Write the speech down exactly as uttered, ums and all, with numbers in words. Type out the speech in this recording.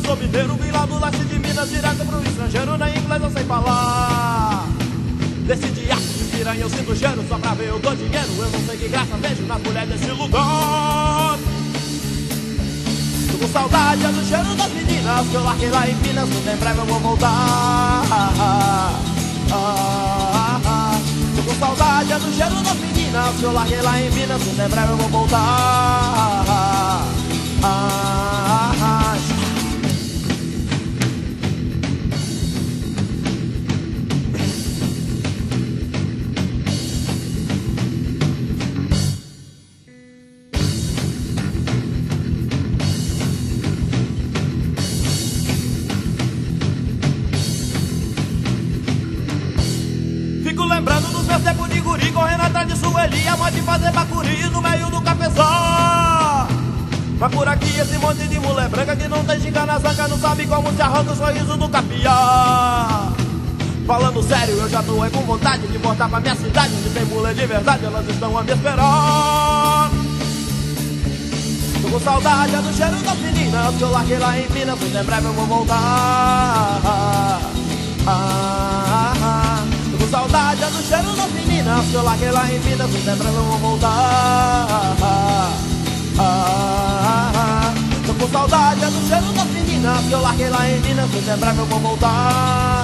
sou mineiro, vim lá do leste de Minas, direto pro estrangeiro, nem inglês eu sei falar. Decidi aço de piranha, eu sinto cheiro, só pra ver eu dou dinheiro. Eu não sei que graça vejo nas mulheres desse lugar. Tô com saudade é do cheiro das meninas que eu larguei lá em Minas, muito em breve eu vou voltar. Ah, ah, ah. Tô com saudade é do cheiro das meninas que eu larguei lá em Minas, muito em breve eu vou voltar. Ah, ah, ah. Fico lembrando dos meus tempos de guri, correndo atrás de Sueli, a mãe de fazer bacuri no meio do cafezal. Mas por aqui esse monte de mulher branca que não tem giga na zanca, não sabe como se arranca o sorriso do capiá. Falando sério, eu já tô aí com vontade de voltar pra minha cidade, onde tem mulher de verdade, elas estão a me esperar. Tô com saudade é do cheiro das meninas que eu larguei lá em Minas, muito em breve eu vou voltar. Ah, ah, ah. Tô com saudade é do cheiro das meninas que eu larguei lá em Minas, muito em breve eu vou voltar. Ah, ah, ah. Tô com saudade é do cheiro das meninas que eu larguei lá em Minas, muito em breve eu vou voltar.